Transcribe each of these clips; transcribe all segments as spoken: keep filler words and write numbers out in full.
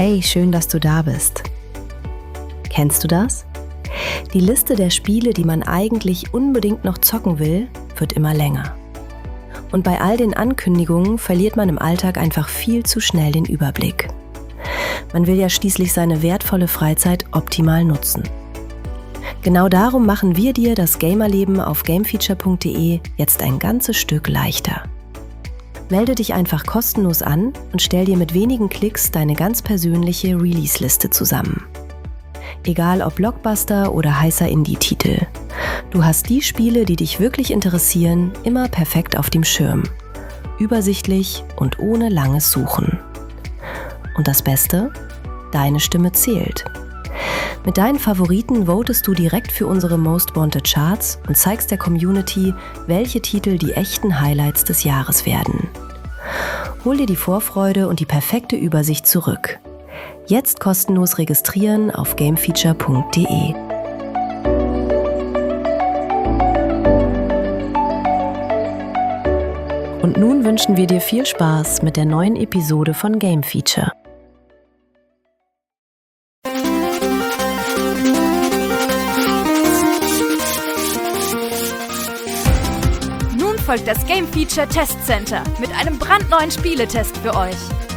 Hey, schön, dass du da bist. Kennst du das? Die Liste der Spiele, die man eigentlich unbedingt noch zocken will, wird immer länger. Und bei all den Ankündigungen verliert man im Alltag einfach viel zu schnell den Überblick. Man will ja schließlich seine wertvolle Freizeit optimal nutzen. Genau darum machen wir dir das Gamerleben auf gamefeature punkt de jetzt ein ganzes Stück leichter. Melde dich einfach kostenlos an und stell dir mit wenigen Klicks deine ganz persönliche Release-Liste zusammen. Egal ob Blockbuster oder heißer Indie-Titel. Du hast die Spiele, die dich wirklich interessieren, immer perfekt auf dem Schirm. Übersichtlich und ohne langes Suchen. Und das Beste? Deine Stimme zählt. Mit deinen Favoriten votest du direkt für unsere Most Wanted Charts und zeigst der Community, welche Titel die echten Highlights des Jahres werden. Hol dir die Vorfreude und die perfekte Übersicht zurück. Jetzt kostenlos registrieren auf gamefeature punkt de. Und nun wünschen wir dir viel Spaß mit der neuen Episode von Game Feature. Nun folgt das Game Feature Test Center mit einem brandneuen Spieletest für euch.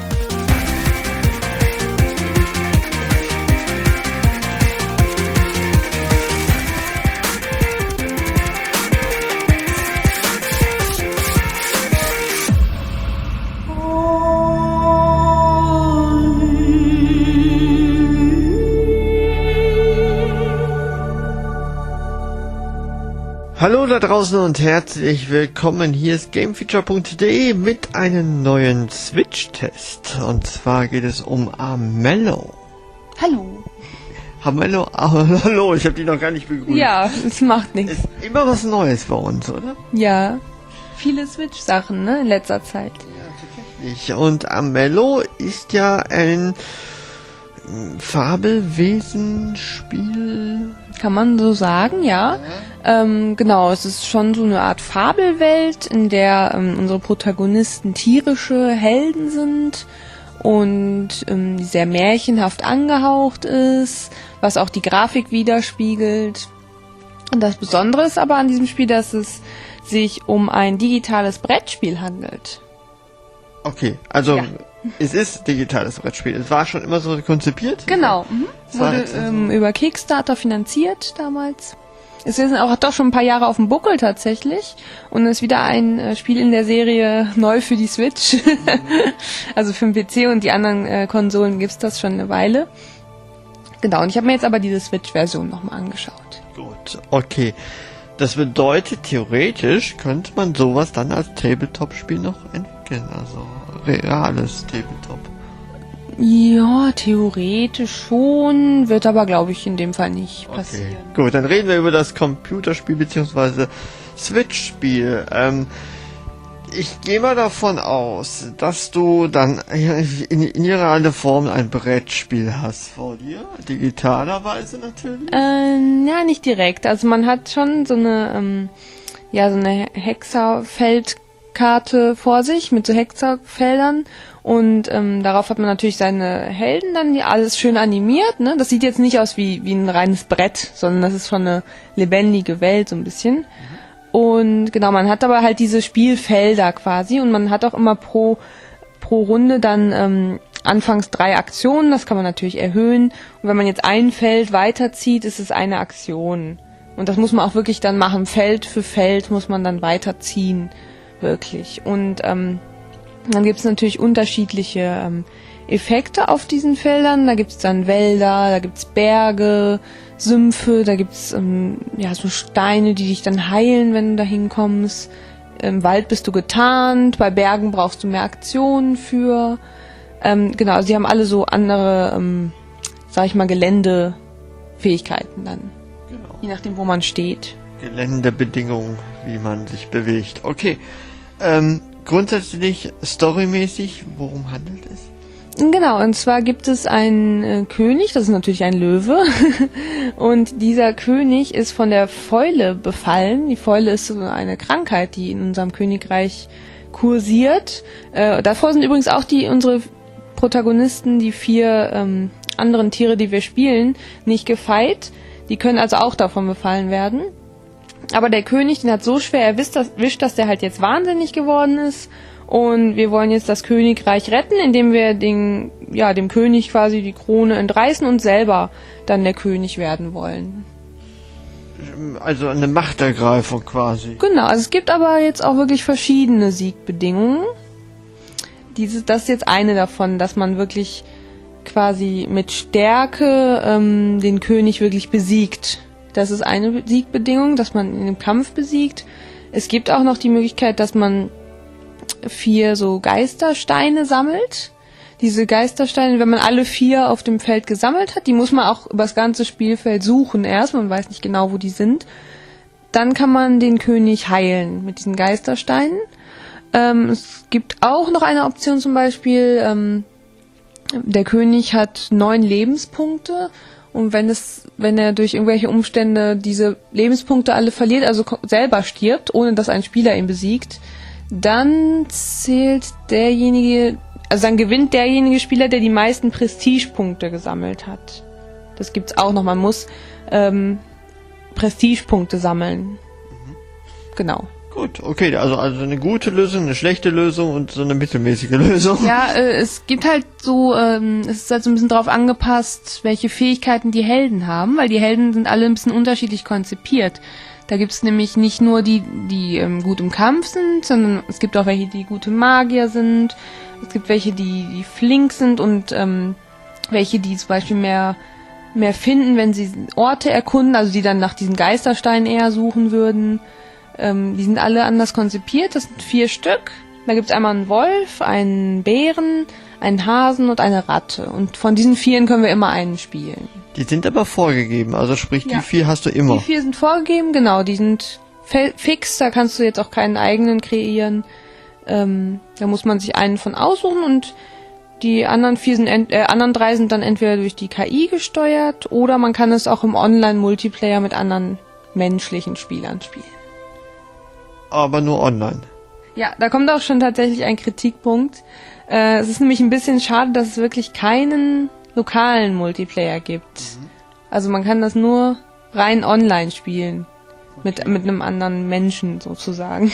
Hallo da draußen und herzlich willkommen. Hier ist gamefeature punkt de mit einem neuen Switch-Test. Und zwar geht es um Armello. Hallo. Armello, hallo, ich habe die noch gar nicht begrüßt. Ja, es macht nichts. Ist immer was Neues bei uns, oder? Ja, viele Switch-Sachen, ne, in letzter Zeit. Ja, tatsächlich. Und Armello ist ja ein Fabelwesenspiel. Kann man so sagen, ja. ja. Ähm, genau, es ist schon so eine Art Fabelwelt, in der ähm, unsere Protagonisten tierische Helden sind und ähm, die sehr märchenhaft angehaucht ist, was auch die Grafik widerspiegelt. Und das Besondere ist aber an diesem Spiel, dass es sich um ein digitales Brettspiel handelt. Okay, also ja. Es ist digitales Brettspiel. Es war schon immer so konzipiert? Genau. Mhm. Wurde also ähm, über Kickstarter finanziert damals. Es ist auch doch schon ein paar Jahre auf dem Buckel tatsächlich und ist wieder ein äh, Spiel in der Serie neu für die Switch. Mhm. Also für den P C und die anderen äh, Konsolen gibt's das schon eine Weile. Genau, und ich habe mir jetzt aber diese Switch-Version nochmal angeschaut. Gut, okay. Das bedeutet, theoretisch könnte man sowas dann als Tabletop-Spiel noch entwickeln, also reales Tabletop. Ja, theoretisch schon, wird aber, glaube ich, in dem Fall nicht okay. passieren. Gut, dann reden wir über das Computerspiel bzw. Switch-Spiel. Ähm, ich gehe mal davon aus, dass du dann in, in ihrer alten Form ein Brettspiel hast vor dir, digitalerweise natürlich. Ähm, ja, nicht direkt. Also man hat schon so eine, ähm, ja, so eine Hexerfeldkarte vor sich mit so Hexerfeldern und ähm, darauf hat man natürlich seine Helden dann, die alles schön animiert. Ne? Das sieht jetzt nicht aus wie wie ein reines Brett, sondern das ist schon eine lebendige Welt so ein bisschen. Mhm. Und genau, man hat aber halt diese Spielfelder quasi und man hat auch immer pro pro Runde dann ähm, anfangs drei Aktionen, das kann man natürlich erhöhen. Und wenn man jetzt ein Feld weiterzieht, ist es eine Aktion. Und das muss man auch wirklich dann machen. Feld für Feld muss man dann weiterziehen, wirklich. Und ähm, dann gibt es natürlich unterschiedliche ähm, Effekte auf diesen Feldern. Da gibt es dann Wälder, da gibt es Berge, Sümpfe, da gibt's ähm, ja so Steine, die dich dann heilen, wenn du da hinkommst. Im Wald bist du getarnt, bei Bergen brauchst du mehr Aktionen für. Ähm, genau, sie haben alle so andere, ähm, sag ich mal, Geländefähigkeiten dann. Genau. Je nachdem, wo man steht. Geländebedingungen, wie man sich bewegt. Okay. Ähm, grundsätzlich storymäßig, worum handelt es? Genau, und zwar gibt es einen äh, König, das ist natürlich ein Löwe, und dieser König ist von der Fäule befallen. Die Fäule ist so eine Krankheit, die in unserem Königreich kursiert. Äh, davor sind übrigens auch die unsere Protagonisten, die vier ähm, anderen Tiere, die wir spielen, nicht gefeit. Die können also auch davon befallen werden. Aber der König, den hat so schwer erwischt, dass, dass der halt jetzt wahnsinnig geworden ist. Und wir wollen jetzt das Königreich retten, indem wir den, ja, dem König quasi die Krone entreißen und selber dann der König werden wollen. Also eine Machtergreifung quasi. Genau, also es gibt aber jetzt auch wirklich verschiedene Siegbedingungen. Diese, das ist jetzt eine davon, dass man wirklich quasi mit Stärke ähm, den König wirklich besiegt. Das ist eine Siegbedingung, dass man in dem Kampf besiegt. Es gibt auch noch die Möglichkeit, dass man vier so Geistersteine sammelt. Diese Geistersteine, wenn man alle vier auf dem Feld gesammelt hat, die muss man auch über das ganze Spielfeld suchen erst, man weiß nicht genau, wo die sind. Dann kann man den König heilen mit diesen Geistersteinen. Ähm, es gibt auch noch eine Option zum Beispiel, ähm, der König hat neun Lebenspunkte. Und wenn es, wenn er durch irgendwelche Umstände diese Lebenspunkte alle verliert, also selber stirbt, ohne dass ein Spieler ihn besiegt, dann zählt derjenige, also dann gewinnt derjenige Spieler, der die meisten Prestigepunkte gesammelt hat. Das gibt's auch noch. Man muss ähm, Prestigepunkte sammeln. Mhm. Genau. Gut, okay, also also eine gute Lösung, eine schlechte Lösung und so eine mittelmäßige Lösung. Ja, äh, es gibt halt so, ähm, es ist halt so ein bisschen drauf angepasst, welche Fähigkeiten die Helden haben, weil die Helden sind alle ein bisschen unterschiedlich konzipiert. Da gibt's nämlich nicht nur die, die ähm, gut im Kampf sind, sondern es gibt auch welche, die gute Magier sind. Es gibt welche, die, die flink sind und ähm, welche, die zum Beispiel mehr mehr finden, wenn sie Orte erkunden, also die dann nach diesen Geistersteinen eher suchen würden. Ähm, die sind alle anders konzipiert. Das sind vier Stück. Da gibt's einmal einen Wolf, einen Bären, einen Hasen und eine Ratte. Und von diesen vieren können wir immer einen spielen. Die sind aber vorgegeben, also sprich, Ja. die vier hast du immer. Die vier sind vorgegeben, genau. Die sind fix, da kannst du jetzt auch keinen eigenen kreieren. Ähm, da muss man sich einen von aussuchen und die anderen vier sind ent- äh, anderen drei sind dann entweder durch die K I gesteuert oder man kann es auch im Online-Multiplayer mit anderen menschlichen Spielern spielen. Aber nur online. Ja, da kommt auch schon tatsächlich ein Kritikpunkt. Äh, es ist nämlich ein bisschen schade, dass es wirklich keinen lokalen Multiplayer gibt. Mhm. Also man kann das nur rein online spielen. Mit, mit einem anderen Menschen sozusagen.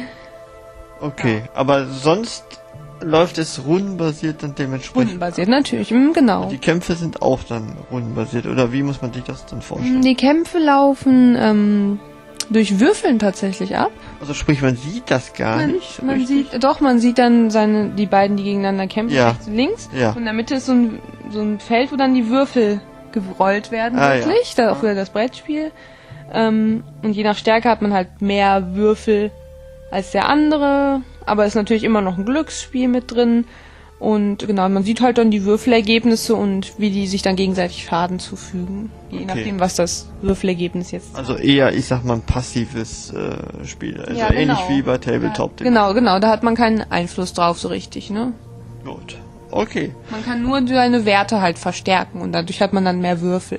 Okay, ja. Aber sonst läuft es rundenbasiert dann dementsprechend. Rundenbasiert, natürlich, mm, genau. Die Kämpfe sind auch dann rundenbasiert, oder wie muss man sich das dann vorstellen? Die Kämpfe laufen ähm, durch Würfeln tatsächlich ab. Also sprich, man sieht das gar man, nicht. Man richtig? sieht, doch, man sieht dann seine, die beiden, die gegeneinander kämpfen, Ja. rechts und links. Ja. Und in der Mitte ist so ein, so ein Feld, wo dann die Würfel gerollt werden, Ah, wirklich. ja. Da auch wieder das Brettspiel. Ähm, und je nach Stärke hat man halt mehr Würfel als der andere. Aber ist natürlich immer noch ein Glücksspiel mit drin. Und genau, man sieht halt dann die Würfelergebnisse und wie die sich dann gegenseitig Schaden zufügen. Je Okay. nachdem, was das Würfelergebnis jetzt ist. Also eher, ich sag mal, ein passives äh, Spiel. Also Ja, ähnlich genau. wie bei Tabletop. Ja, genau, genau. Da hat man keinen Einfluss drauf so richtig, ne? Gut. Okay. Man kann nur seine Werte halt verstärken und dadurch hat man dann mehr Würfel.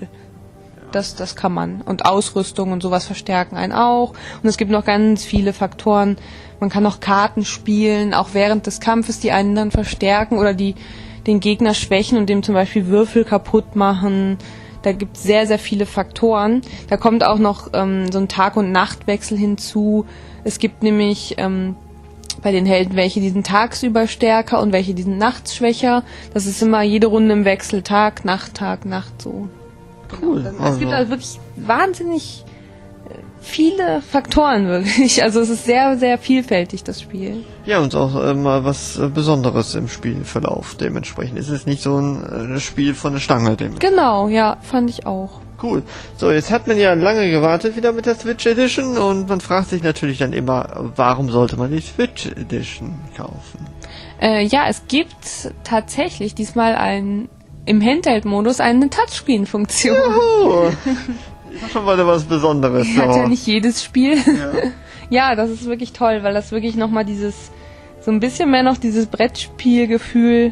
Das, das kann man. Und Ausrüstung und sowas verstärken einen auch. Und es gibt noch ganz viele Faktoren. Man kann auch Karten spielen, auch während des Kampfes die einen dann verstärken oder die den Gegner schwächen und dem zum Beispiel Würfel kaputt machen. Da gibt es sehr, sehr viele Faktoren. Da kommt auch noch ähm, so ein Tag- und Nachtwechsel hinzu. Es gibt nämlich ähm, bei den Helden welche, die sind tagsüber stärker und welche, die sind nachts schwächer. Das ist immer jede Runde im Wechsel. Tag, Nacht, Tag, Nacht, so. Cool. Genau. Es Also, gibt also wirklich wahnsinnig äh, viele Faktoren, wirklich. Also es ist sehr, sehr vielfältig, das Spiel. ja, und auch äh, mal was äh, Besonderes im Spielverlauf dementsprechend. Es ist nicht so ein äh, Spiel von der Stange. Dementsprechend. Genau, ja, fand ich auch. Cool. So, jetzt hat man ja lange gewartet wieder mit der Switch Edition und man fragt sich natürlich dann immer, warum sollte man die Switch Edition kaufen? Äh, ja, es gibt tatsächlich diesmal ein im Handheld-Modus eine Touchscreen-Funktion. Oh, das ist schon mal was Besonderes. Hat so. ja nicht jedes Spiel. Ja. Ja, das ist wirklich toll, weil das wirklich nochmal dieses, so ein bisschen mehr noch dieses Brettspielgefühl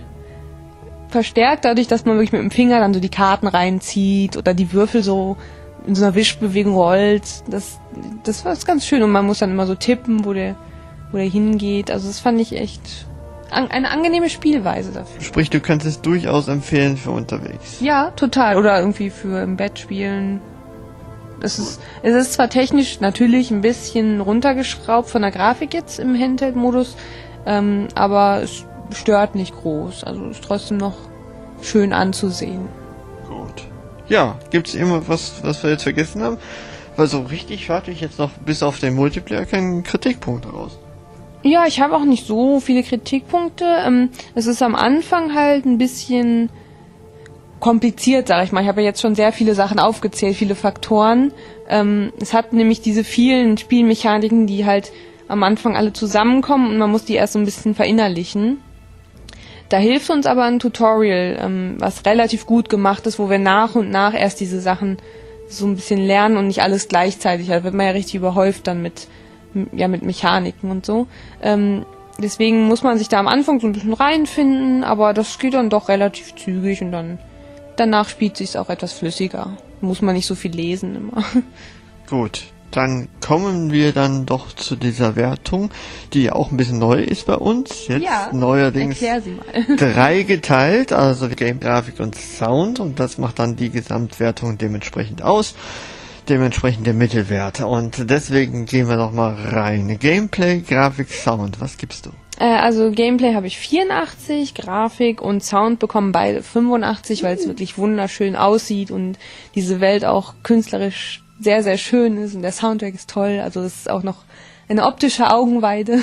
verstärkt, dadurch, dass man wirklich mit dem Finger dann so die Karten reinzieht oder die Würfel so in so einer Wischbewegung rollt. Das, das war ganz schön und man muss dann immer so tippen, wo der, wo der hingeht. Also das fand ich echt an, eine angenehme Spielweise dafür. Sprich, du kannst es durchaus empfehlen für unterwegs. Ja, total. Oder irgendwie für im Bett spielen. Es ist, es ist zwar technisch natürlich ein bisschen runtergeschraubt von der Grafik jetzt im Handheld-Modus, ähm, aber es stört nicht groß. Also ist trotzdem noch schön anzusehen. Gut. Ja, gibt's irgendwas, was wir jetzt vergessen haben? Weil so richtig fertig jetzt noch bis auf den Multiplayer keinen Kritikpunkt raus. Ja, ich habe auch nicht so viele Kritikpunkte. Ähm, es ist am Anfang halt ein bisschen kompliziert, sag ich mal. Ich habe ja jetzt schon sehr viele Sachen aufgezählt, viele Faktoren. Ähm, es hat nämlich diese vielen Spielmechaniken, die halt am Anfang alle zusammenkommen und man muss die erst so ein bisschen verinnerlichen. Da hilft uns aber ein Tutorial, ähm, was relativ gut gemacht ist, wo wir nach und nach erst diese Sachen so ein bisschen lernen und nicht alles gleichzeitig. Da wird man ja richtig überhäuft dann mit, ja, mit Mechaniken und so. Ähm, deswegen muss man sich da am Anfang so ein bisschen reinfinden, aber das geht dann doch relativ zügig und dann danach spielt sich's auch etwas flüssiger. Muss man nicht so viel lesen immer. Gut, dann kommen wir dann doch zu dieser Wertung, die auch ein bisschen neu ist bei uns. Jetzt ja, neuerdings erklär sie mal. drei geteilt, also Game, Grafik und Sound, und das macht dann die Gesamtwertung dementsprechend aus. Dementsprechend der Mittelwert. Und deswegen gehen wir noch mal rein. Gameplay, Grafik, Sound. Was gibst du? Also Gameplay habe ich vierundachtzig, Grafik und Sound bekommen beide fünfundachtzig, weil es wirklich wunderschön aussieht und diese Welt auch künstlerisch sehr, sehr schön ist und der Soundtrack ist toll. Also es ist auch noch eine optische Augenweide.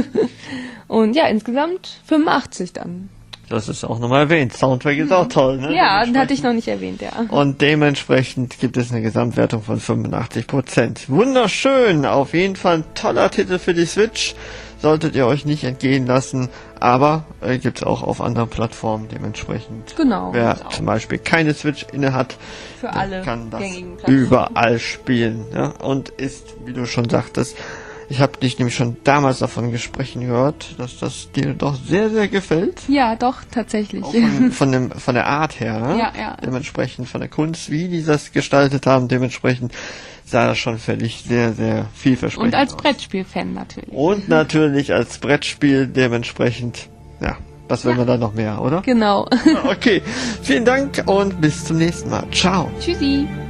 Und ja, insgesamt fünfundachtzig dann. Das ist auch nochmal erwähnt. Soundtrack ist auch toll, ne? Ja, den hatte ich noch nicht erwähnt, ja. Und dementsprechend gibt es eine Gesamtwertung von fünfundachtzig Prozent. Wunderschön! Auf jeden Fall ein toller Titel für die Switch. Solltet ihr euch nicht entgehen lassen, aber äh, gibt es auch auf anderen Plattformen dementsprechend. Genau. Wer zum Beispiel keine Switch inne hat, für alle kann das gängigen Plattformen überall spielen. Ja? Und ist, wie du schon sagtest, ich habe dich nämlich schon damals davon gesprochen gehört, dass das dir doch sehr, sehr gefällt. Ja, doch, tatsächlich. Auch von, von, dem, von der Art her, ne? Ja, ja. Dementsprechend von der Kunst, wie die das gestaltet haben, dementsprechend sah das schon völlig sehr, sehr vielversprechend Und als aus. Brettspiel-Fan natürlich. Und natürlich als Brettspiel dementsprechend, ja, was will Ja. man da noch mehr, oder? Genau. Okay, vielen Dank und bis zum nächsten Mal. Ciao. Tschüssi.